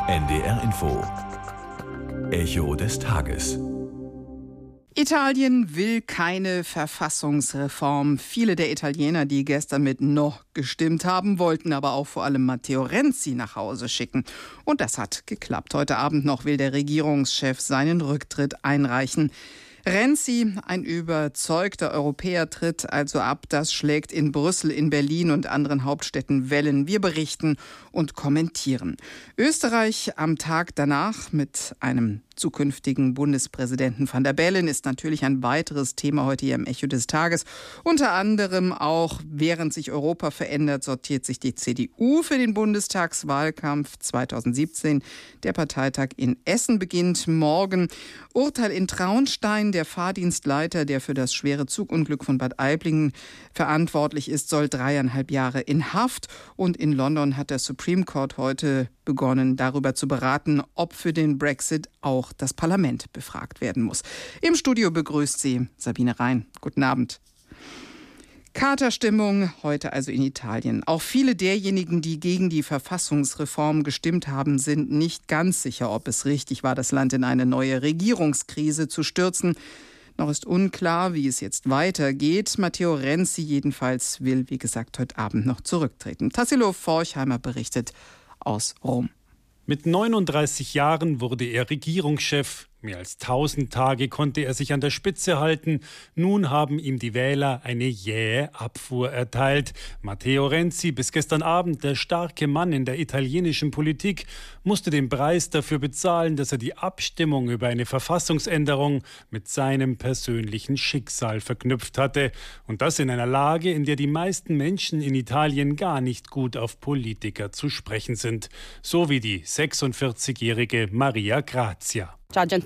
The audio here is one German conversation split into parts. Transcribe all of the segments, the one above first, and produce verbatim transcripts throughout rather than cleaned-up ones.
N D R Info. Echo des Tages. Italien will keine Verfassungsreform. Viele der Italiener, die gestern mit No gestimmt haben, wollten aber auch vor allem Matteo Renzi nach Hause schicken. Und das hat geklappt. Heute Abend noch will der Regierungschef seinen Rücktritt einreichen. Renzi, ein überzeugter Europäer, tritt also ab. Das schlägt in Brüssel, in Berlin und anderen Hauptstädten Wellen. Wir berichten und kommentieren. Österreich am Tag danach mit einem zukünftigen Bundespräsidenten Van der Bellen ist natürlich ein weiteres Thema heute hier im Echo des Tages. Unter anderem auch, während sich Europa verändert, sortiert sich die C D U für den Bundestagswahlkampf zweitausendsiebzehn. Der Parteitag in Essen beginnt morgen. Urteil in Traunstein. Der Fahrdienstleiter, der für das schwere Zugunglück von Bad Aiblingen verantwortlich ist, soll dreieinhalb Jahre in Haft. Und in London hat der Supreme Court heute begonnen, darüber zu beraten, ob für den Brexit auch das Parlament befragt werden muss. Im Studio begrüßt sie Sabine Rhein. Guten Abend. Katerstimmung heute also in Italien. Auch viele derjenigen, die gegen die Verfassungsreform gestimmt haben, sind nicht ganz sicher, ob es richtig war, das Land in eine neue Regierungskrise zu stürzen. Noch ist unklar, wie es jetzt weitergeht. Matteo Renzi jedenfalls will, wie gesagt, heute Abend noch zurücktreten. Tassilo Forchheimer berichtet aus Rom. Mit neununddreißig Jahren wurde er Regierungschef. Mehr als tausend Tage konnte er sich an der Spitze halten. Nun haben ihm die Wähler eine jähe Abfuhr erteilt. Matteo Renzi, bis gestern Abend der starke Mann in der italienischen Politik, musste den Preis dafür bezahlen, dass er die Abstimmung über eine Verfassungsänderung mit seinem persönlichen Schicksal verknüpft hatte. Und das in einer Lage, in der die meisten Menschen in Italien gar nicht gut auf Politiker zu sprechen sind. So wie die sechsundvierzigjährige Maria Grazia.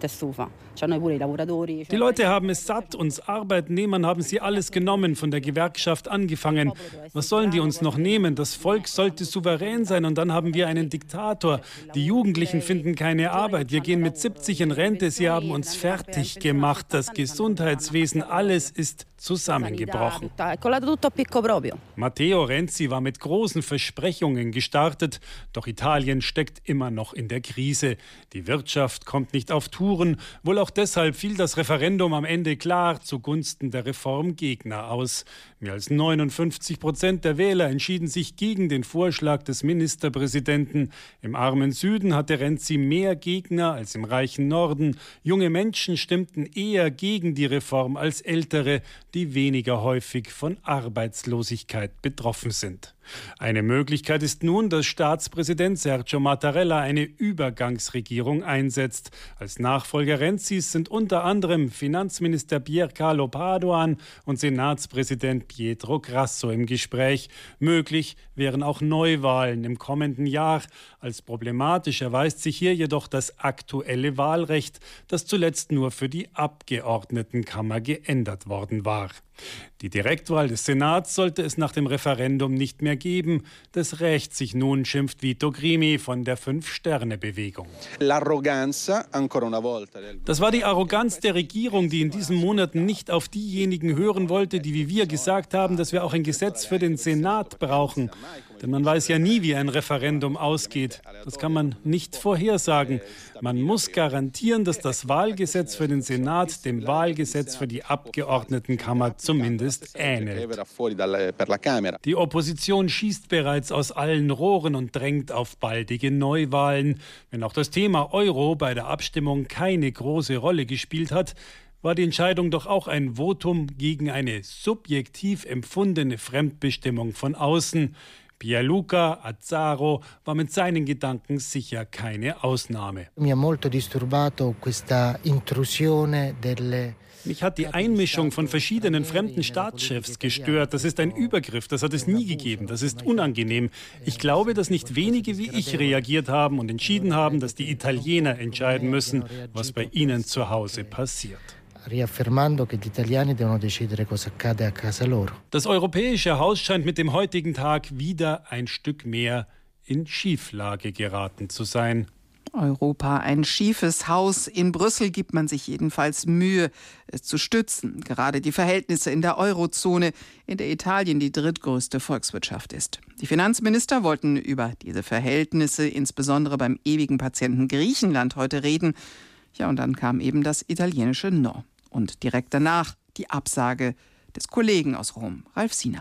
Die Leute haben es satt, uns Arbeitnehmern haben sie alles genommen, von der Gewerkschaft angefangen. Was sollen die uns noch nehmen? Das Volk sollte souverän sein und dann haben wir einen Diktator. Die Jugendlichen finden keine Arbeit. Wir gehen mit siebzig in Rente. Sie haben uns fertig gemacht. Das Gesundheitswesen, alles ist zusammengebrochen. Matteo Renzi war mit großen Versprechungen gestartet, doch Italien steckt immer noch in der Krise. Die Wirtschaft kommt nicht auf Touren. Wohl auch deshalb fiel das Referendum am Ende klar zugunsten der Reformgegner aus. Mehr als neunundfünfzig Prozent der Wähler entschieden sich gegen den Vorschlag des Ministerpräsidenten. Im armen Süden hatte Renzi mehr Gegner als im reichen Norden. Junge Menschen stimmten eher gegen die Reform als ältere, die weniger häufig von Arbeitslosigkeit betroffen sind. Eine Möglichkeit ist nun, dass Staatspräsident Sergio Mattarella eine Übergangsregierung einsetzt. Als Nachfolger Renzis sind unter anderem Finanzminister Piercarlo Padoan und Senatspräsident Pietro Grasso im Gespräch. Möglich wären auch Neuwahlen im kommenden Jahr. Als problematisch erweist sich hier jedoch das aktuelle Wahlrecht, das zuletzt nur für die Abgeordnetenkammer geändert worden war. Die Direktwahl des Senats sollte es nach dem Referendum nicht mehr geben. Das rächt sich nun, schimpft Vito Crimi von der Fünf-Sterne-Bewegung. Das war die Arroganz der Regierung, die in diesen Monaten nicht auf diejenigen hören wollte, die wie wir gesagt haben, dass wir auch ein Gesetz für den Senat brauchen. Denn man weiß ja nie, wie ein Referendum ausgeht. Das kann man nicht vorhersagen. Man muss garantieren, dass das Wahlgesetz für den Senat dem Wahlgesetz für die Abgeordnetenkammer zumindest ähnelt. Die Opposition schießt bereits aus allen Rohren und drängt auf baldige Neuwahlen. Wenn auch das Thema Euro bei der Abstimmung keine große Rolle gespielt hat, war die Entscheidung doch auch ein Votum gegen eine subjektiv empfundene Fremdbestimmung von außen. Pierluca Azzaro war mit seinen Gedanken sicher keine Ausnahme. Mi ha molto disturbato questa intrusione delle Mich hat die Einmischung von verschiedenen fremden Staatschefs gestört. Das ist ein Übergriff, das hat es nie gegeben, das ist unangenehm. Ich glaube, dass nicht wenige wie ich reagiert haben und entschieden haben, dass die Italiener entscheiden müssen, was bei ihnen zu Hause passiert. Das Europäische Haus scheint mit dem heutigen Tag wieder ein Stück mehr in Schieflage geraten zu sein. Europa ein schiefes Haus. In Brüssel gibt man sich jedenfalls Mühe, es zu stützen. Gerade die Verhältnisse in der Eurozone, in der Italien die drittgrößte Volkswirtschaft ist. Die Finanzminister wollten über diese Verhältnisse, insbesondere beim ewigen Patienten Griechenland, heute reden. Ja, und dann kam eben das italienische No. Und direkt danach die Absage des Kollegen aus Rom, Ralf Siener.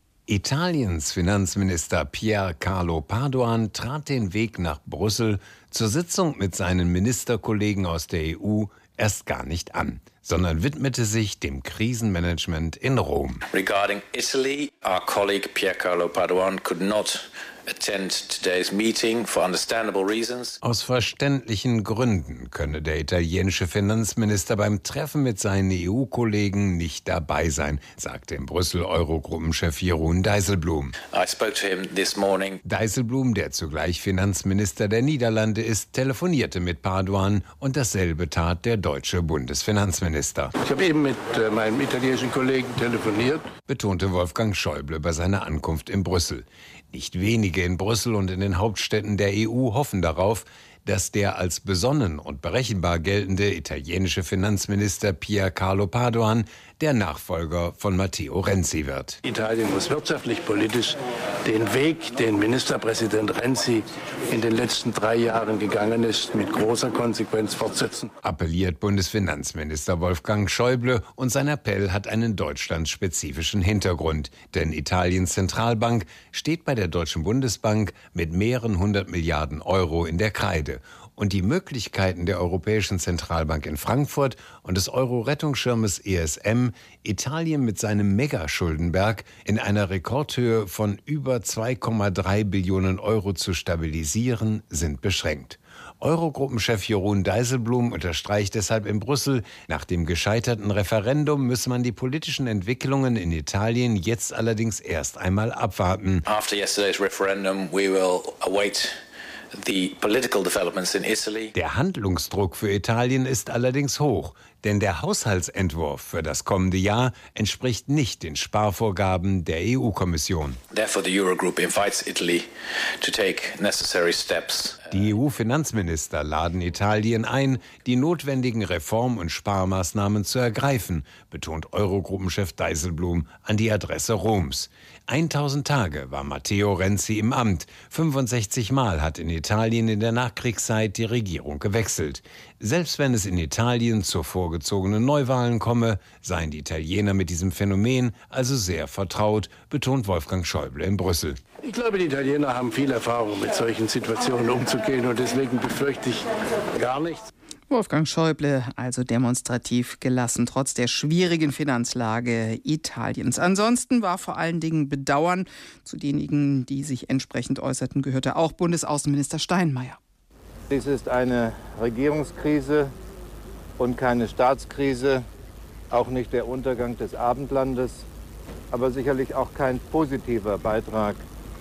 Italiens Finanzminister Pier Carlo Padoan trat den Weg nach Brüssel zur Sitzung mit seinen Ministerkollegen aus der E U erst gar nicht an, sondern widmete sich dem Krisenmanagement in Rom. Regarding Italy, our colleague Pier Carlo Padoan could not attend today's meeting for understandable reasons. Aus verständlichen Gründen könne der italienische Finanzminister beim Treffen mit seinen E U-Kollegen nicht dabei sein, sagte in Brüssel Eurogruppenchef Jeroen Dijsselbloem. I spoke to him this morning. Dijsselbloem, der zugleich Finanzminister der Niederlande ist, telefonierte mit Padoan und dasselbe tat der deutsche Bundesfinanzminister. Ich habe eben mit äh, meinem italienischen Kollegen telefoniert, betonte Wolfgang Schäuble bei seiner Ankunft in Brüssel. Nicht wenige in Brüssel und in den Hauptstädten der E U hoffen darauf, dass der als besonnen und berechenbar geltende italienische Finanzminister Pier Carlo Padoan der Nachfolger von Matteo Renzi wird. Italien muss wirtschaftlich, politisch den Weg, den Ministerpräsident Renzi in den letzten drei Jahren gegangen ist, mit großer Konsequenz fortsetzen. Appelliert Bundesfinanzminister Wolfgang Schäuble, und sein Appell hat einen deutschlandspezifischen Hintergrund. Denn Italiens Zentralbank steht bei der Deutschen Bundesbank mit mehreren hundert Milliarden Euro in der Kreide. Und die Möglichkeiten der Europäischen Zentralbank in Frankfurt und des Euro-Rettungsschirmes E S M, Italien mit seinem Megaschuldenberg in einer Rekordhöhe von über zwei Komma drei Billionen Euro zu stabilisieren, sind beschränkt. Eurogruppenchef Jeroen Dijsselbloem unterstreicht deshalb in Brüssel, nach dem gescheiterten Referendum müsse man die politischen Entwicklungen in Italien jetzt allerdings erst einmal abwarten. After yesterday's referendum, we will await the political developments in Italy. Der Handlungsdruck für Italien ist allerdings hoch, denn der Haushaltsentwurf für das kommende Jahr entspricht nicht den Sparvorgaben der E U-Kommission. Therefore, the Eurogroup invites Italy to take necessary steps. Die E U-Finanzminister laden Italien ein, die notwendigen Reform- und Sparmaßnahmen zu ergreifen, betont Eurogruppenchef Dijsselbloem an die Adresse Roms. tausend Tage war Matteo Renzi im Amt. fünfundsechzig Mal hat in Italien in der Nachkriegszeit die Regierung gewechselt. Selbst wenn es in Italien zu vorgezogenen Neuwahlen komme, seien die Italiener mit diesem Phänomen also sehr vertraut, betont Wolfgang Schäuble in Brüssel. Ich glaube, die Italiener haben viel Erfahrung, mit solchen Situationen umzugehen, und deswegen befürchte ich gar nichts. Wolfgang Schäuble also demonstrativ gelassen, trotz der schwierigen Finanzlage Italiens. Ansonsten war vor allen Dingen Bedauern. Zu denjenigen, die sich entsprechend äußerten, gehörte auch Bundesaußenminister Steinmeier. Dies ist eine Regierungskrise und keine Staatskrise, auch nicht der Untergang des Abendlandes, aber sicherlich auch kein positiver Beitrag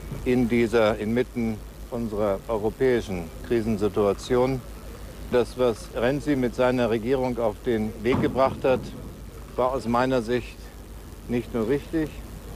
in dieser, inmitten unserer europäischen Krisensituation. Das, was Renzi mit seiner Regierung auf den Weg gebracht hat, war aus meiner Sicht nicht nur richtig,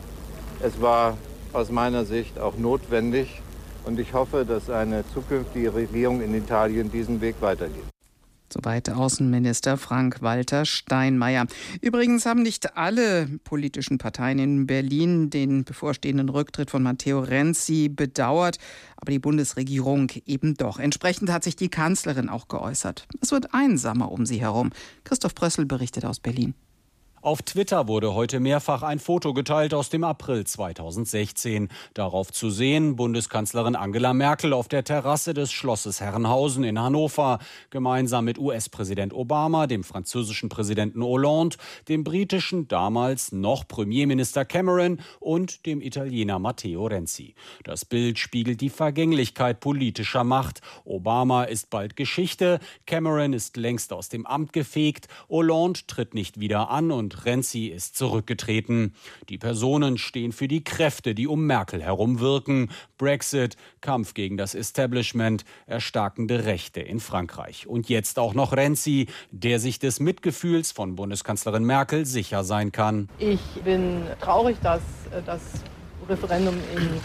es war aus meiner Sicht auch notwendig. Und ich hoffe, dass eine zukünftige Regierung in Italien diesen Weg weitergeht. Soweit Außenminister Frank-Walter Steinmeier. Übrigens haben nicht alle politischen Parteien in Berlin den bevorstehenden Rücktritt von Matteo Renzi bedauert, aber die Bundesregierung eben doch. Entsprechend hat sich die Kanzlerin auch geäußert. Es wird einsamer um sie herum. Christoph Brössel berichtet aus Berlin. Auf Twitter wurde heute mehrfach ein Foto geteilt aus dem April zweitausendsechzehn. Darauf zu sehen Bundeskanzlerin Angela Merkel auf der Terrasse des Schlosses Herrenhausen in Hannover, gemeinsam mit U S-Präsident Obama, dem französischen Präsidenten Hollande, dem britischen, damals noch Premierminister Cameron und dem Italiener Matteo Renzi. Das Bild spiegelt die Vergänglichkeit politischer Macht. Obama ist bald Geschichte, Cameron ist längst aus dem Amt gefegt, Hollande tritt nicht wieder an und Renzi ist zurückgetreten. Die Personen stehen für die Kräfte, die um Merkel herum wirken. Brexit, Kampf gegen das Establishment, erstarkende Rechte in Frankreich. Und jetzt auch noch Renzi, der sich des Mitgefühls von Bundeskanzlerin Merkel sicher sein kann. Ich bin traurig, dass das Referendum in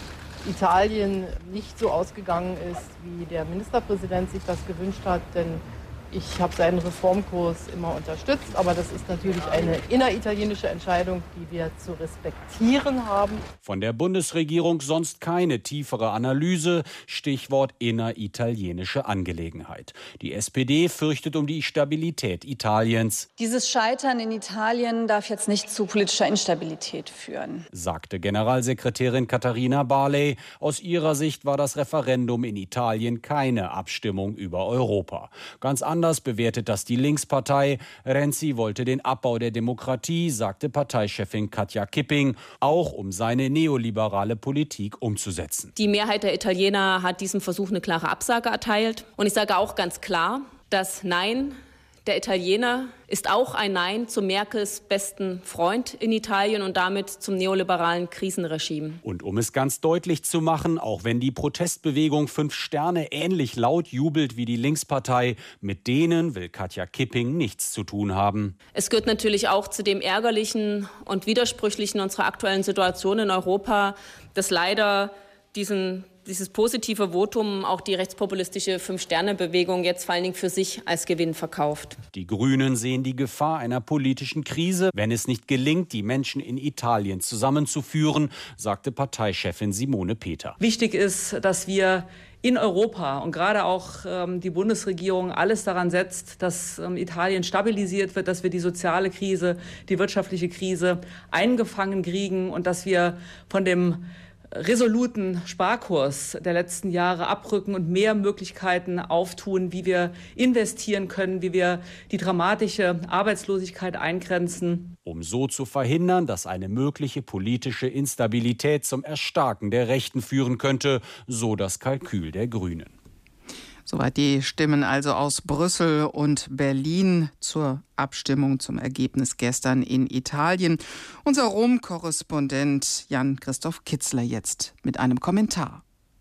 Italien nicht so ausgegangen ist, wie der Ministerpräsident sich das gewünscht hat, denn ich habe seinen Reformkurs immer unterstützt, aber das ist natürlich eine inneritalienische Entscheidung, die wir zu respektieren haben. Von der Bundesregierung sonst keine tiefere Analyse, Stichwort inneritalienische Angelegenheit. Die S P D fürchtet um die Stabilität Italiens. Dieses Scheitern in Italien darf jetzt nicht zu politischer Instabilität führen, sagte Generalsekretärin Katharina Barley. Aus ihrer Sicht war das Referendum in Italien keine Abstimmung über Europa. Ganz anders bewertet das die Linkspartei. Renzi wollte den Abbau der Demokratie, sagte Parteichefin Katja Kipping, auch um seine neoliberale Politik umzusetzen. Die Mehrheit der Italiener hat diesem Versuch eine klare Absage erteilt. Und ich sage auch ganz klar, das Nein der Italiener ist auch ein Nein zu Merkels besten Freund in Italien und damit zum neoliberalen Krisenregime. Und um es ganz deutlich zu machen, auch wenn die Protestbewegung Fünf Sterne ähnlich laut jubelt wie die Linkspartei, mit denen will Katja Kipping nichts zu tun haben. Es gehört natürlich auch zu dem Ärgerlichen und Widersprüchlichen unserer aktuellen Situation in Europa, dass leider diesen dieses positive Votum auch die rechtspopulistische Fünf-Sterne-Bewegung jetzt vor allen Dingen für sich als Gewinn verkauft. Die Grünen sehen die Gefahr einer politischen Krise, wenn es nicht gelingt, die Menschen in Italien zusammenzuführen, sagte Parteichefin Simone Peter. Wichtig ist, dass wir in Europa und gerade auch ähm, die Bundesregierung alles daran setzt, dass ähm, Italien stabilisiert wird, dass wir die soziale Krise, die wirtschaftliche Krise eingefangen kriegen und dass wir von dem resoluten Sparkurs der letzten Jahre abrücken und mehr Möglichkeiten auftun, wie wir investieren können, wie wir die dramatische Arbeitslosigkeit eingrenzen. Um so zu verhindern, dass eine mögliche politische Instabilität zum Erstarken der Rechten führen könnte, so das Kalkül der Grünen. Soweit die Stimmen also aus Brüssel und Berlin zur Abstimmung zum Ergebnis gestern in Italien. Unser Rom-Korrespondent Jan-Christoph Kitzler jetzt mit einem Kommentar.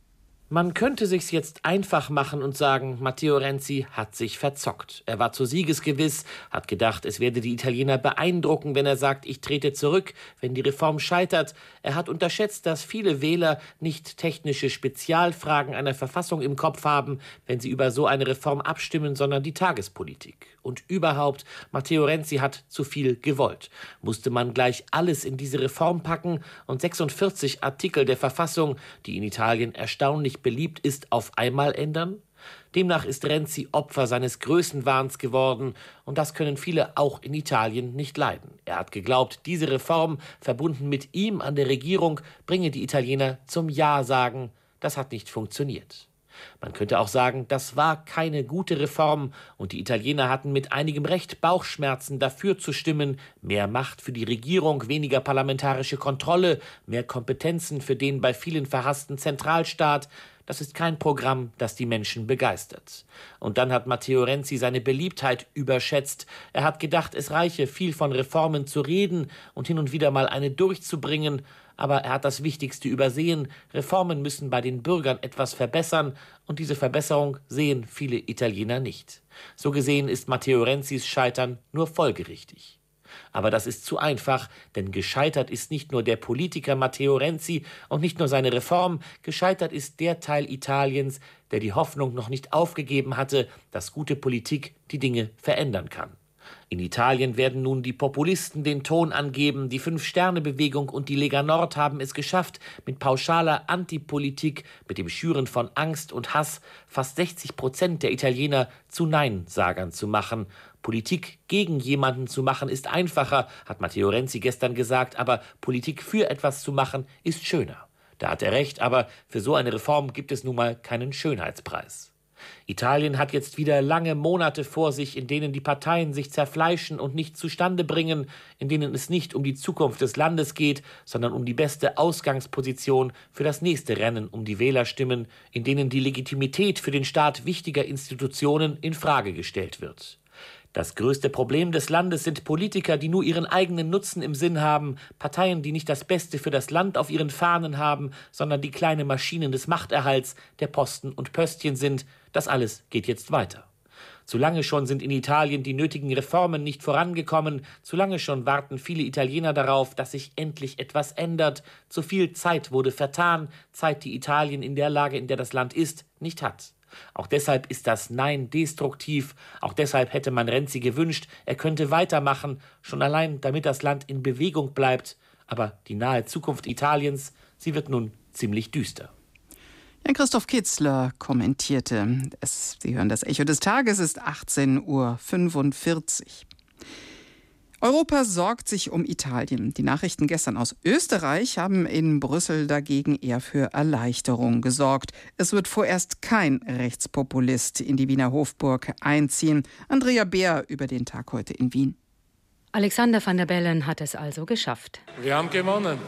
Man könnte sich's jetzt einfach machen und sagen, Matteo Renzi hat sich verzockt. Er war zu siegesgewiss, hat gedacht, es werde die Italiener beeindrucken, wenn er sagt, ich trete zurück, wenn die Reform scheitert. Er hat unterschätzt, dass viele Wähler nicht technische Spezialfragen einer Verfassung im Kopf haben, wenn sie über so eine Reform abstimmen, sondern die Tagespolitik. Und überhaupt, Matteo Renzi hat zu viel gewollt. Musste man gleich alles in diese Reform packen und sechsundvierzig Artikel der Verfassung, die in Italien erstaunlich beliebt ist, auf einmal ändern? Demnach ist Renzi Opfer seines Größenwahns geworden und das können viele auch in Italien nicht leiden. Er hat geglaubt, diese Reform, verbunden mit ihm an der Regierung, bringe die Italiener zum Ja sagen. Das hat nicht funktioniert. Man könnte auch sagen, das war keine gute Reform und die Italiener hatten mit einigem Recht Bauchschmerzen dafür zu stimmen, mehr Macht für die Regierung, weniger parlamentarische Kontrolle, mehr Kompetenzen für den bei vielen verhassten Zentralstaat. Das ist kein Programm, das die Menschen begeistert. Und dann hat Matteo Renzi seine Beliebtheit überschätzt. Er hat gedacht, es reiche, viel von Reformen zu reden und hin und wieder mal eine durchzubringen. Aber er hat das Wichtigste übersehen. Reformen müssen bei den Bürgern etwas verbessern und diese Verbesserung sehen viele Italiener nicht. So gesehen ist Matteo Renzis Scheitern nur folgerichtig. Aber das ist zu einfach, denn gescheitert ist nicht nur der Politiker Matteo Renzi und nicht nur seine Reform, gescheitert ist der Teil Italiens, der die Hoffnung noch nicht aufgegeben hatte, dass gute Politik die Dinge verändern kann. In Italien werden nun die Populisten den Ton angeben, die Fünf-Sterne-Bewegung und die Lega Nord haben es geschafft, mit pauschaler Antipolitik, mit dem Schüren von Angst und Hass fast sechzig Prozent der Italiener zu Neinsagern zu machen. Politik gegen jemanden zu machen ist einfacher, hat Matteo Renzi gestern gesagt, aber Politik für etwas zu machen ist schöner. Da hat er recht, aber für so eine Reform gibt es nun mal keinen Schönheitspreis. Italien hat jetzt wieder lange Monate vor sich, in denen die Parteien sich zerfleischen und nicht zustande bringen, in denen es nicht um die Zukunft des Landes geht, sondern um die beste Ausgangsposition für das nächste Rennen um die Wählerstimmen, in denen die Legitimität für den Staat wichtiger Institutionen in Frage gestellt wird. Das größte Problem des Landes sind Politiker, die nur ihren eigenen Nutzen im Sinn haben, Parteien, die nicht das Beste für das Land auf ihren Fahnen haben, sondern die kleine Maschinen des Machterhalts, der Posten und Pöstchen sind. Das alles geht jetzt weiter. Zu lange schon sind in Italien die nötigen Reformen nicht vorangekommen. Zu lange schon warten viele Italiener darauf, dass sich endlich etwas ändert. Zu viel Zeit wurde vertan. Zeit, die Italien in der Lage, in der das Land ist, nicht hat. Auch deshalb ist das Nein destruktiv. Auch deshalb hätte man Renzi gewünscht, er könnte weitermachen. Schon allein, damit das Land in Bewegung bleibt. Aber die nahe Zukunft Italiens, sie wird nun ziemlich düster. Ja, Christoph Kitzler kommentierte. Es, Sie hören das Echo des Tages, es ist achtzehn Uhr fünfundvierzig. Europa sorgt sich um Italien. Die Nachrichten gestern aus Österreich haben in Brüssel dagegen eher für Erleichterung gesorgt. Es wird vorerst kein Rechtspopulist in die Wiener Hofburg einziehen. Andrea Beer über den Tag heute in Wien. Alexander Van der Bellen hat es also geschafft. Wir haben gewonnen.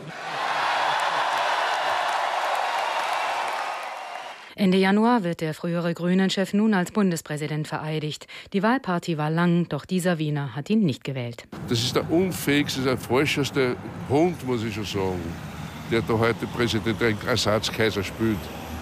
Ende Januar wird der frühere Grünen-Chef nun als Bundespräsident vereidigt. Die Wahlparty war lang, doch dieser Wiener hat ihn nicht gewählt. Das ist der unfähigste, der falscheste Hund, muss ich schon sagen, der da heute Präsident Ersatzkaiser spielt.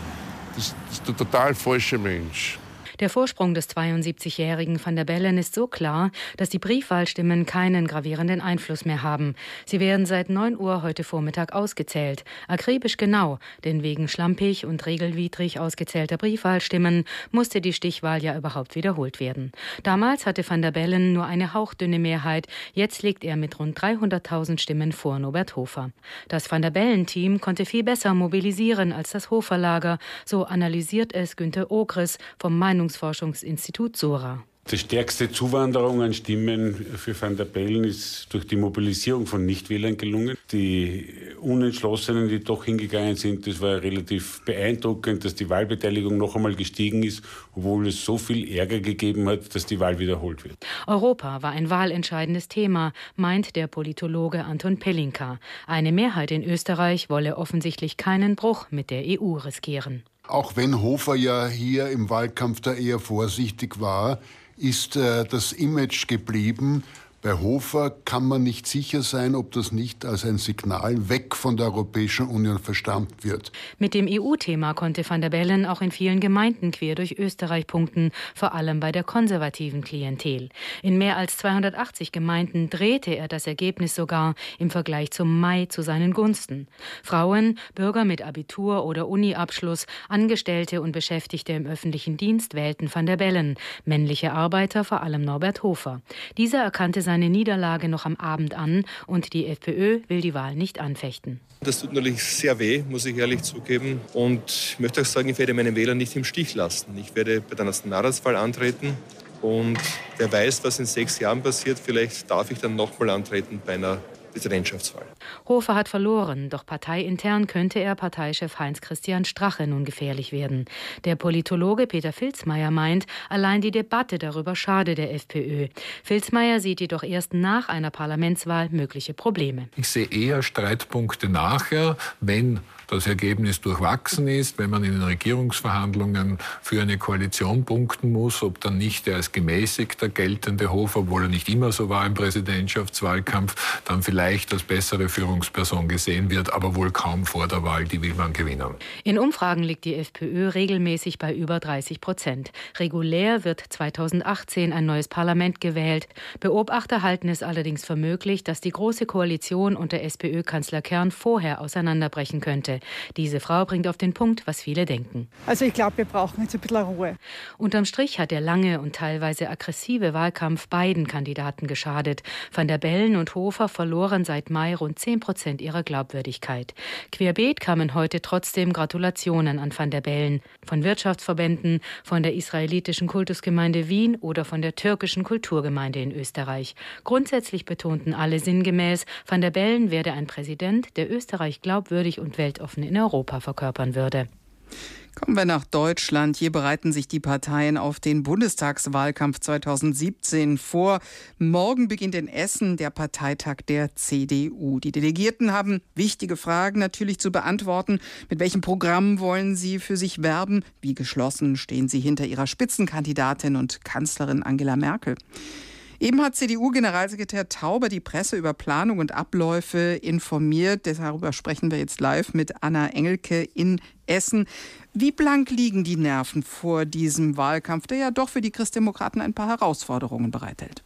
Das ist der total falsche Mensch. Der Vorsprung des zweiundsiebzigjährigen Van der Bellen ist so klar, dass die Briefwahlstimmen keinen gravierenden Einfluss mehr haben. Sie werden seit neun Uhr heute Vormittag ausgezählt. Akribisch genau, denn wegen schlampig und regelwidrig ausgezählter Briefwahlstimmen musste die Stichwahl ja überhaupt wiederholt werden. Damals hatte Van der Bellen nur eine hauchdünne Mehrheit. Jetzt liegt er mit rund dreihunderttausend Stimmen vor Norbert Hofer. Das Van der Bellen-Team konnte viel besser mobilisieren als das Hofer-Lager. So analysiert es Günter Ogris vom Meinungs Forschungsinstitut Sora. Die stärkste Zuwanderung an Stimmen für Van der Bellen ist durch die Mobilisierung von Nichtwählern gelungen. Die Unentschlossenen, die doch hingegangen sind, das war relativ beeindruckend, dass die Wahlbeteiligung noch einmal gestiegen ist, obwohl es so viel Ärger gegeben hat, dass die Wahl wiederholt wird. Europa war ein wahlentscheidendes Thema, meint der Politologe Anton Pelinka. Eine Mehrheit in Österreich wolle offensichtlich keinen Bruch mit der E U riskieren. Auch wenn Hofer ja hier im Wahlkampf da eher vorsichtig war, ist äh, das Image geblieben. Bei Hofer kann man nicht sicher sein, ob das nicht als ein Signal weg von der Europäischen Union verstanden wird. Mit dem E U-Thema konnte Van der Bellen auch in vielen Gemeinden quer durch Österreich punkten, vor allem bei der konservativen Klientel. In mehr als zweihundertachtzig Gemeinden drehte er das Ergebnis sogar im Vergleich zum Mai zu seinen Gunsten. Frauen, Bürger mit Abitur oder Uni-Abschluss, Angestellte und Beschäftigte im öffentlichen Dienst wählten Van der Bellen, männliche Arbeiter vor allem Norbert Hofer. Dieser erkannte seine Niederlage noch am Abend an und die FPÖ will die Wahl nicht anfechten. Das tut natürlich sehr weh, muss ich ehrlich zugeben. Und ich möchte auch sagen, ich werde meine Wähler nicht im Stich lassen. Ich werde bei der Nationalratswahl antreten und wer weiß, was in sechs Jahren passiert. Vielleicht darf ich dann nochmal antreten bei einer Präsidentschaftswahl. Hofer hat verloren, doch parteiintern könnte er Parteichef Heinz-Christian Strache nun gefährlich werden. Der Politologe Peter Filzmeier meint, allein die Debatte darüber schade der FPÖ. Filzmeier sieht jedoch erst nach einer Parlamentswahl mögliche Probleme. Ich sehe eher Streitpunkte nachher, wenn das Ergebnis durchwachsen ist, wenn man in den Regierungsverhandlungen für eine Koalition punkten muss, ob dann nicht der als gemäßigter geltende Hofer, obwohl er nicht immer so war im Präsidentschaftswahlkampf, dann vielleicht als bessere Führungsperson gesehen wird, aber wohl kaum vor der Wahl, die will man gewinnen. In Umfragen liegt die FPÖ regelmäßig bei über dreißig Prozent. Regulär wird zweitausendachtzehn ein neues Parlament gewählt. Beobachter halten es allerdings für möglich, dass die Große Koalition unter SPÖ-Kanzler Kern vorher auseinanderbrechen könnte. Diese Frau bringt auf den Punkt, was viele denken. Also ich glaube, wir brauchen jetzt ein bisschen Ruhe. Unterm Strich hat der lange und teilweise aggressive Wahlkampf beiden Kandidaten geschadet. Van der Bellen und Hofer verloren seit Mai rund zehn Prozent ihrer Glaubwürdigkeit. Querbeet kamen heute trotzdem Gratulationen an Van der Bellen. Von Wirtschaftsverbänden, von der israelitischen Kultusgemeinde Wien oder von der türkischen Kulturgemeinde in Österreich. Grundsätzlich betonten alle sinngemäß, Van der Bellen werde ein Präsident, der Österreich glaubwürdig und weltoffen in Europa verkörpern würde. Kommen wir nach Deutschland. Hier bereiten sich die Parteien auf den Bundestagswahlkampf zweitausendsiebzehn vor. Morgen beginnt in Essen der Parteitag der C D U. Die Delegierten haben wichtige Fragen natürlich zu beantworten. Mit welchem Programm wollen sie für sich werben? Wie geschlossen stehen sie hinter ihrer Spitzenkandidatin und Kanzlerin Angela Merkel? Eben hat C D U-Generalsekretär Tauber die Presse über Planung und Abläufe informiert. Darüber sprechen wir jetzt live mit Anna Engelke in Essen. Wie blank liegen die Nerven vor diesem Wahlkampf, der ja doch für die Christdemokraten ein paar Herausforderungen bereithält?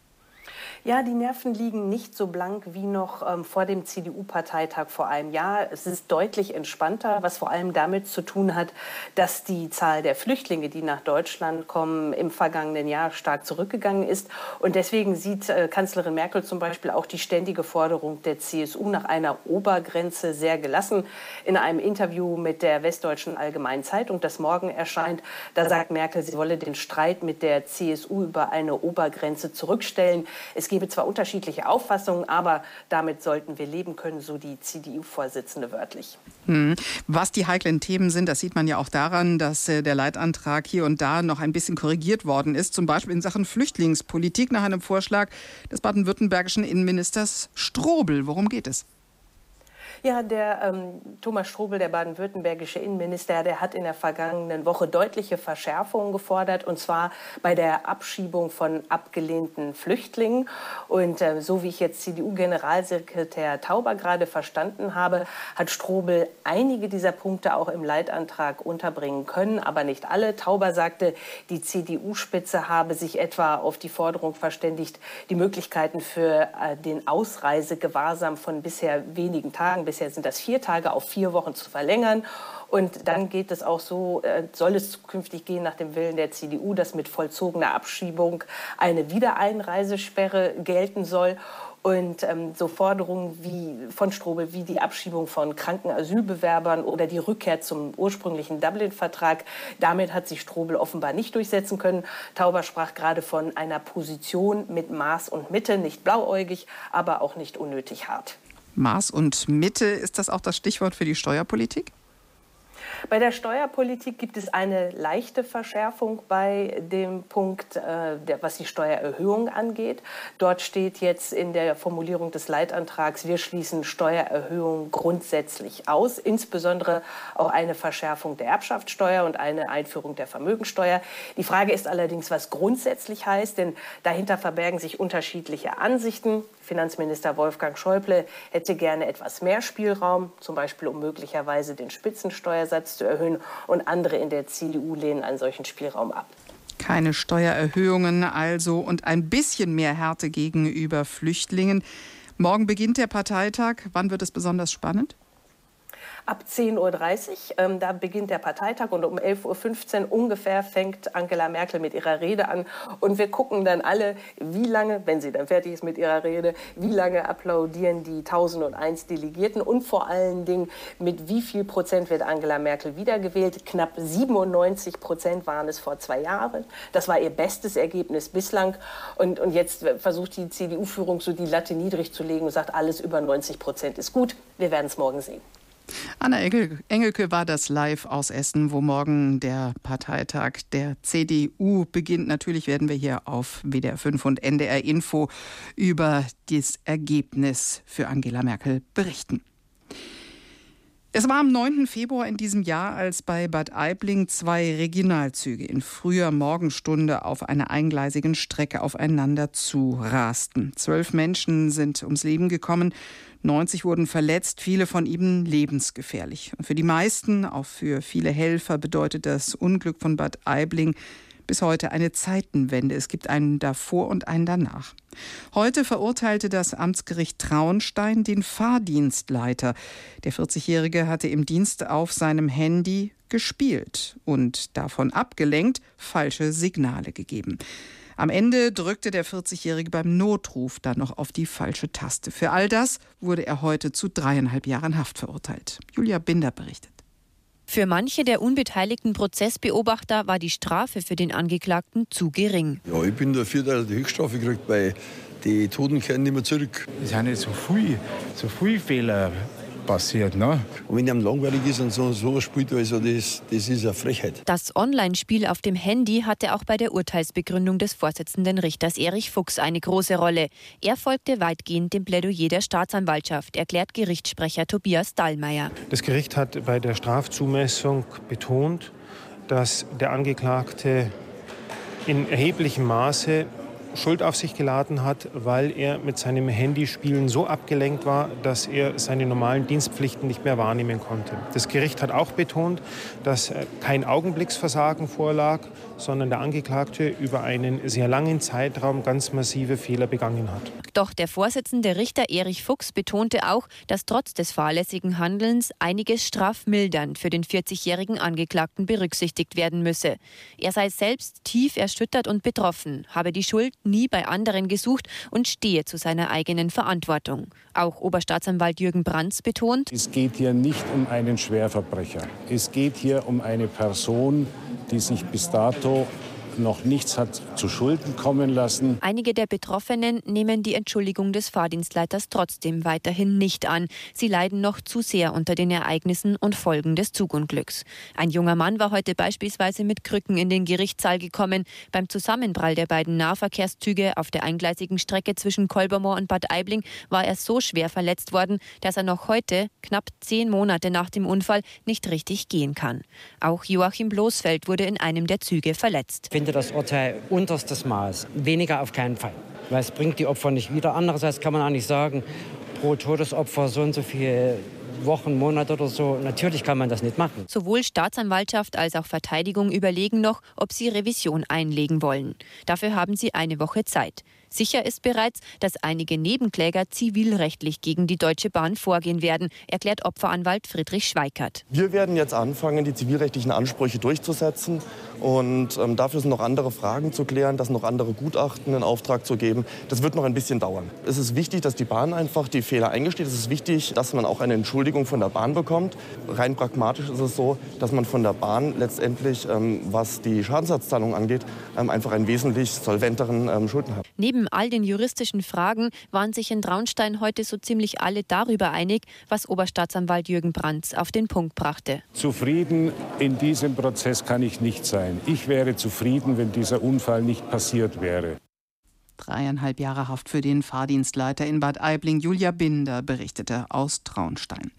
Ja, die Nerven liegen nicht so blank wie noch ähm, vor dem C D U-Parteitag vor einem Jahr. Es ist deutlich entspannter, was vor allem damit zu tun hat, dass die Zahl der Flüchtlinge, die nach Deutschland kommen, im vergangenen Jahr stark zurückgegangen ist. Und deswegen sieht äh, Kanzlerin Merkel zum Beispiel auch die ständige Forderung der C S U nach einer Obergrenze sehr gelassen. In einem Interview mit der Westdeutschen Allgemeinen Zeitung, das morgen erscheint, da sagt Merkel, sie wolle den Streit mit der C S U über eine Obergrenze zurückstellen. Es gebe zwar unterschiedliche Auffassungen, aber damit sollten wir leben können, so die C D U-Vorsitzende wörtlich. Hm. Was die heiklen Themen sind, das sieht man ja auch daran, dass äh, der Leitantrag hier und da noch ein bisschen korrigiert worden ist. Zum Beispiel in Sachen Flüchtlingspolitik nach einem Vorschlag des baden-württembergischen Innenministers Strobel. Worum geht es? Ja, der ähm, Thomas Strobel, der baden-württembergische Innenminister, der hat in der vergangenen Woche deutliche Verschärfungen gefordert, und zwar bei der Abschiebung von abgelehnten Flüchtlingen. Und äh, so wie ich jetzt C D U-Generalsekretär Tauber gerade verstanden habe, hat Strobel einige dieser Punkte auch im Leitantrag unterbringen können, aber nicht alle. Tauber sagte, die C D U-Spitze habe sich etwa auf die Forderung verständigt, die Möglichkeiten für äh, den Ausreisegewahrsam von bisher wenigen Tagen, bisher sind das vier Tage, auf vier Wochen zu verlängern. Und dann geht es auch so, äh, soll es zukünftig gehen nach dem Willen der C D U, dass mit vollzogener Abschiebung eine Wiedereinreisesperre gelten soll. Und ähm, so Forderungen wie von Strobel wie die Abschiebung von kranken Asylbewerbern oder die Rückkehr zum ursprünglichen Dublin-Vertrag, damit hat sich Strobel offenbar nicht durchsetzen können. Tauber sprach gerade von einer Position mit Maß und Mitte, nicht blauäugig, aber auch nicht unnötig hart. Maß und Mitte, ist das auch das Stichwort für die Steuerpolitik? Bei der Steuerpolitik gibt es eine leichte Verschärfung bei dem Punkt, äh, der, was die Steuererhöhung angeht. Dort steht jetzt in der Formulierung des Leitantrags, wir schließen Steuererhöhungen grundsätzlich aus, insbesondere auch eine Verschärfung der Erbschaftssteuer und eine Einführung der Vermögensteuer. Die Frage ist allerdings, was grundsätzlich heißt, denn dahinter verbergen sich unterschiedliche Ansichten. Finanzminister Wolfgang Schäuble hätte gerne etwas mehr Spielraum, zum Beispiel um möglicherweise den Spitzensteuersatz zu erhöhen, und andere in der C D U lehnen einen solchen Spielraum ab. Keine Steuererhöhungen also und ein bisschen mehr Härte gegenüber Flüchtlingen. Morgen beginnt der Parteitag. Wann wird es besonders spannend? Ab zehn Uhr dreißig, ähm, da beginnt der Parteitag, und um elf Uhr fünfzehn ungefähr fängt Angela Merkel mit ihrer Rede an. Und wir gucken dann alle, wie lange, wenn sie dann fertig ist mit ihrer Rede, wie lange applaudieren die tausendeins Delegierten, und vor allen Dingen, mit wie viel Prozent wird Angela Merkel wiedergewählt. Knapp siebenundneunzig Prozent waren es vor zwei Jahren. Das war ihr bestes Ergebnis bislang. Und, und jetzt versucht die C D U-Führung so die Latte niedrig zu legen und sagt, alles über neunzig Prozent ist gut. Wir werden es morgen sehen. Anna Engelke war das live aus Essen, wo morgen der Parteitag der C D U beginnt. Natürlich werden wir hier auf W D R fünf und N D R Info über das Ergebnis für Angela Merkel berichten. Es war am neunten Februar in diesem Jahr, als bei Bad Aibling zwei Regionalzüge in früher Morgenstunde auf einer eingleisigen Strecke aufeinander zurasten. Zwölf Menschen sind ums Leben gekommen, neunzig wurden verletzt, viele von ihnen lebensgefährlich. Und für die meisten, auch für viele Helfer, bedeutet das Unglück von Bad Aibling bis heute eine Zeitenwende. Es gibt einen davor und einen danach. Heute verurteilte das Amtsgericht Traunstein den Fahrdienstleiter. Der vierzigjährige hatte im Dienst auf seinem Handy gespielt und davon abgelenkt falsche Signale gegeben. Am Ende drückte der vierzigjährige beim Notruf dann noch auf die falsche Taste. Für all das wurde er heute zu dreieinhalb Jahren Haft verurteilt. Julia Binder berichtet. Für manche der unbeteiligten Prozessbeobachter war die Strafe für den Angeklagten zu gering. Ja, ich bin dafür, dass er die Höchststrafe kriegt, weil die Toten kehren nicht mehr zurück. Es sind nicht so viele so viel Fehler passiert, ne? Und wenn einem langweilig ist und so, so spielt, also das, das ist eine Frechheit. Das Online-Spiel auf dem Handy hatte auch bei der Urteilsbegründung des Vorsitzenden Richters Erich Fuchs eine große Rolle. Er folgte weitgehend dem Plädoyer der Staatsanwaltschaft, erklärt Gerichtssprecher Tobias Dallmayr. Das Gericht hat bei der Strafzumessung betont, dass der Angeklagte in erheblichem Maße Schuld auf sich geladen hat, weil er mit seinem Handyspielen so abgelenkt war, dass er seine normalen Dienstpflichten nicht mehr wahrnehmen konnte. Das Gericht hat auch betont, dass kein Augenblicksversagen vorlag, sondern der Angeklagte über einen sehr langen Zeitraum ganz massive Fehler begangen hat. Doch der Vorsitzende Richter Erich Fuchs betonte auch, dass trotz des fahrlässigen Handelns einiges strafmildernd für den vierzigjährigen Angeklagten berücksichtigt werden müsse. Er sei selbst tief erschüttert und betroffen, habe die Schuld nie bei anderen gesucht und stehe zu seiner eigenen Verantwortung. Auch Oberstaatsanwalt Jürgen Brandts betont: Es geht hier nicht um einen Schwerverbrecher. Es geht hier um eine Person, die sich bis dato noch nichts hat zu Schulden kommen lassen. Einige der Betroffenen nehmen die Entschuldigung des Fahrdienstleiters trotzdem weiterhin nicht an. Sie leiden noch zu sehr unter den Ereignissen und Folgen des Zugunglücks. Ein junger Mann war heute beispielsweise mit Krücken in den Gerichtssaal gekommen. Beim Zusammenprall der beiden Nahverkehrszüge auf der eingleisigen Strecke zwischen Kolbermoor und Bad Aibling war er so schwer verletzt worden, dass er noch heute, knapp zehn Monate nach dem Unfall, nicht richtig gehen kann. Auch Joachim Bloßfeld wurde in einem der Züge verletzt. Ich finde das Urteil unterstes Maß. Weniger auf keinen Fall. Weil es bringt die Opfer nicht wieder. Andererseits kann man auch nicht sagen, pro Todesopfer so und so viele Wochen, Monate oder so. Natürlich kann man das nicht machen. Sowohl Staatsanwaltschaft als auch Verteidigung überlegen noch, ob sie Revision einlegen wollen. Dafür haben sie eine Woche Zeit. Sicher ist bereits, dass einige Nebenkläger zivilrechtlich gegen die Deutsche Bahn vorgehen werden, erklärt Opferanwalt Friedrich Schweikert. Wir werden jetzt anfangen, die zivilrechtlichen Ansprüche durchzusetzen. Und ähm, dafür sind noch andere Fragen zu klären, das sind noch andere Gutachten in Auftrag zu geben. Das wird noch ein bisschen dauern. Es ist wichtig, dass die Bahn einfach die Fehler eingesteht. Es ist wichtig, dass man auch eine Entschuldigung von der Bahn bekommt. Rein pragmatisch ist es so, dass man von der Bahn letztendlich, ähm, was die Schadensersatzzahlung angeht, ähm, einfach einen wesentlich solventeren ähm, Schulden hat. Neben all den juristischen Fragen waren sich in Traunstein heute so ziemlich alle darüber einig, was Oberstaatsanwalt Jürgen Brandts auf den Punkt brachte. Zufrieden in diesem Prozess kann ich nicht sein. Ich wäre zufrieden, wenn dieser Unfall nicht passiert wäre. Dreieinhalb Jahre Haft für den Fahrdienstleiter in Bad Aibling. Julia Binder berichtete aus Traunstein.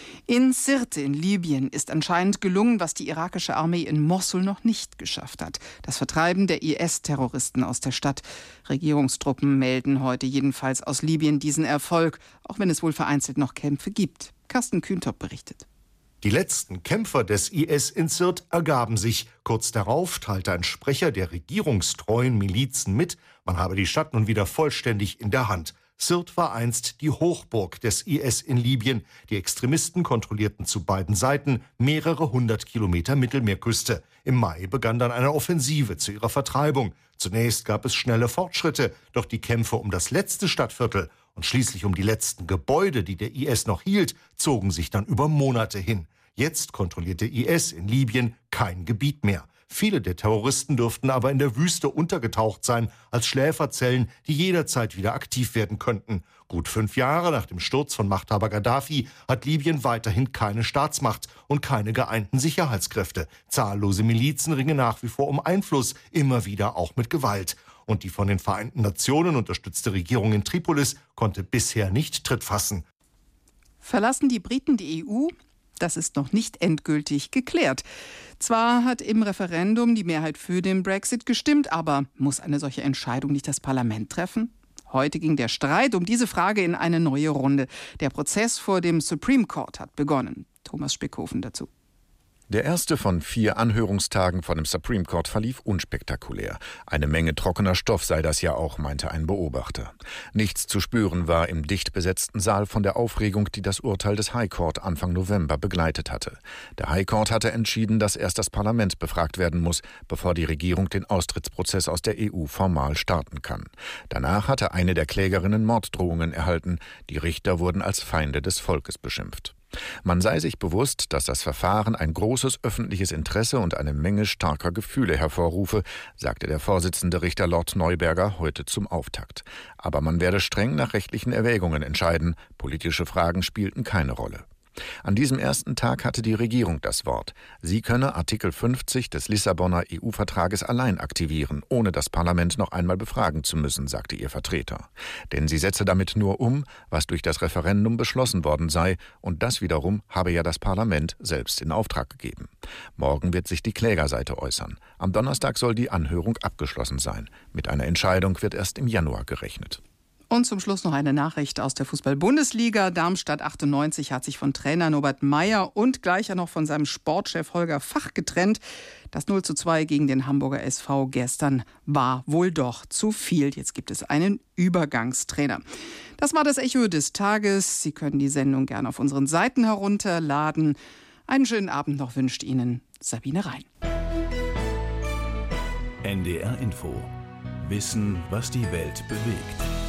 In Sirte in Libyen ist anscheinend gelungen, was die irakische Armee in Mossul noch nicht geschafft hat: das Vertreiben der I S-Terroristen aus der Stadt. Regierungstruppen melden heute jedenfalls aus Libyen diesen Erfolg, auch wenn es wohl vereinzelt noch Kämpfe gibt. Carsten Kühntop berichtet. Die letzten Kämpfer des I S in Sirte ergaben sich. Kurz darauf teilte ein Sprecher der regierungstreuen Milizen mit, man habe die Stadt nun wieder vollständig in der Hand. Sirte war einst die Hochburg des I S in Libyen. Die Extremisten kontrollierten zu beiden Seiten mehrere hundert Kilometer Mittelmeerküste. Im Mai begann dann eine Offensive zu ihrer Vertreibung. Zunächst gab es schnelle Fortschritte, doch die Kämpfe um das letzte Stadtviertel und schließlich um die letzten Gebäude, die der I S noch hielt, zogen sich dann über Monate hin. Jetzt kontrolliert der I S in Libyen kein Gebiet mehr. Viele der Terroristen dürften aber in der Wüste untergetaucht sein, als Schläferzellen, die jederzeit wieder aktiv werden könnten. Gut fünf Jahre nach dem Sturz von Machthaber Gaddafi hat Libyen weiterhin keine Staatsmacht und keine geeinten Sicherheitskräfte. Zahllose Milizen ringen nach wie vor um Einfluss, immer wieder auch mit Gewalt. Und die von den Vereinten Nationen unterstützte Regierung in Tripolis konnte bisher nicht Tritt fassen. Verlassen die Briten die E U? Das ist noch nicht endgültig geklärt. Zwar hat im Referendum die Mehrheit für den Brexit gestimmt, aber muss eine solche Entscheidung nicht das Parlament treffen? Heute ging der Streit um diese Frage in eine neue Runde. Der Prozess vor dem Supreme Court hat begonnen. Thomas Spickhofen dazu. Der erste von vier Anhörungstagen vor dem Supreme Court verlief unspektakulär. Eine Menge trockener Stoff sei das ja auch, meinte ein Beobachter. Nichts zu spüren war im dicht besetzten Saal von der Aufregung, die das Urteil des High Court Anfang November begleitet hatte. Der High Court hatte entschieden, dass erst das Parlament befragt werden muss, bevor die Regierung den Austrittsprozess aus der E U formal starten kann. Danach hatte eine der Klägerinnen Morddrohungen erhalten. Die Richter wurden als Feinde des Volkes beschimpft. Man sei sich bewusst, dass das Verfahren ein großes öffentliches Interesse und eine Menge starker Gefühle hervorrufe, sagte der Vorsitzende Richter Lord Neuberger heute zum Auftakt. Aber man werde streng nach rechtlichen Erwägungen entscheiden. Politische Fragen spielten keine Rolle. An diesem ersten Tag hatte die Regierung das Wort. Sie könne Artikel fünfzig des Lissabonner E U-Vertrages allein aktivieren, ohne das Parlament noch einmal befragen zu müssen, sagte ihr Vertreter. Denn sie setze damit nur um, was durch das Referendum beschlossen worden sei, und das wiederum habe ja das Parlament selbst in Auftrag gegeben. Morgen wird sich die Klägerseite äußern. Am Donnerstag soll die Anhörung abgeschlossen sein. Mit einer Entscheidung wird erst im Januar gerechnet. Und zum Schluss noch eine Nachricht aus der Fußball-Bundesliga. Darmstadt achtundneunzig hat sich von Trainer Norbert Meyer und gleich noch von seinem Sportchef Holger Fach getrennt. Das null zu zwei gegen den Hamburger S V gestern war wohl doch zu viel. Jetzt gibt es einen Übergangstrainer. Das war das Echo des Tages. Sie können die Sendung gerne auf unseren Seiten herunterladen. Einen schönen Abend noch wünscht Ihnen Sabine Rhein. N D R Info. Wissen, was die Welt bewegt.